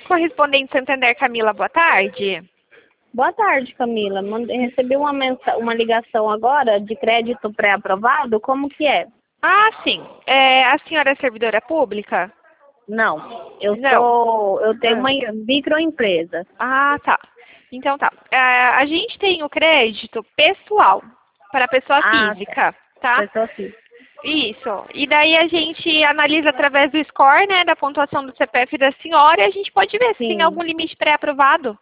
Correspondente Santander, Camila, boa tarde. Boa tarde, Camila. Recebi uma ligação agora de crédito pré-aprovado. Como que é? Ah, sim. A senhora é servidora pública? Não, Não. eu tenho uma microempresa. Ah, tá. Então tá. A gente tem o crédito pessoal para pessoa física, tá? Pessoa física. Isso. E daí a gente analisa através do score, né, da pontuação do CPF da senhora, e a gente pode ver se tem algum limite pré-aprovado.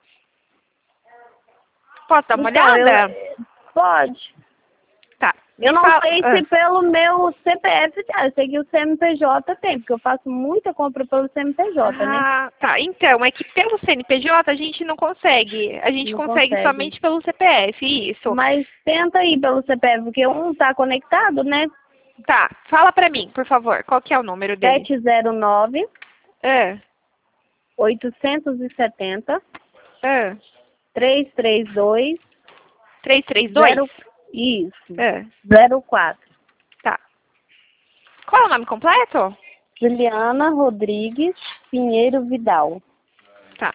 Posso dar uma olhada? Pode. Tá. Eu não sei se pelo meu CPF, eu sei que o CNPJ tem, porque eu faço muita compra pelo CNPJ, né? Ah, tá. Então, é que pelo CNPJ a gente não consegue. A gente consegue somente pelo CPF, isso. Mas tenta aí pelo CPF, porque um tá conectado, né? Tá. Fala pra mim, por favor. Qual que é o número dele? 709 870 332 332? Isso. 04. Tá. Qual é o nome completo? Juliana Rodrigues Pinheiro Vidal. Tá.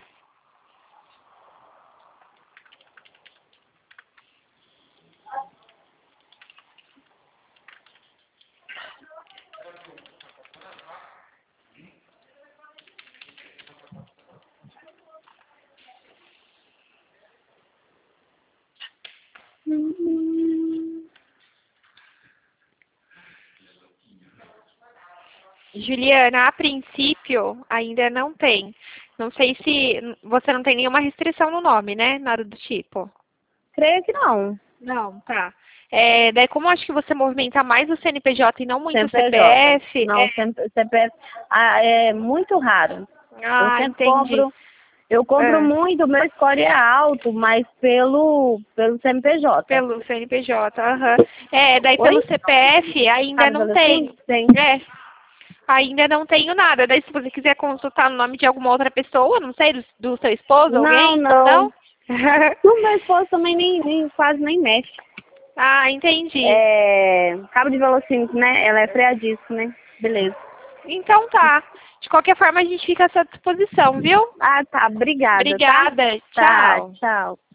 Juliana, a princípio ainda não tem. Não sei se você não tem nenhuma restrição no nome, né? Nada do tipo. Creio que não. Não, tá. Daí como eu acho que você movimenta mais o CNPJ e não muito CNPJ. o CPF... Não, CPF é muito raro. Ah, entendi. Eu compro muito, meu score é alto, mas pelo CNPJ. Pelo CNPJ, aham. Daí pelo CPF ainda não tem. Tem. Ainda não tenho nada. Daí se você quiser consultar o nome de alguma outra pessoa, não sei, do seu esposo, alguém? Não. O meu esposo também quase nem mexe. Ah, entendi. Cabo de velocímetro, né? Ela é freadisco, né? Beleza. Então tá. De qualquer forma, a gente fica à sua disposição, viu? Ah, tá. Obrigada. Obrigada. Tá? Tchau. Tchau.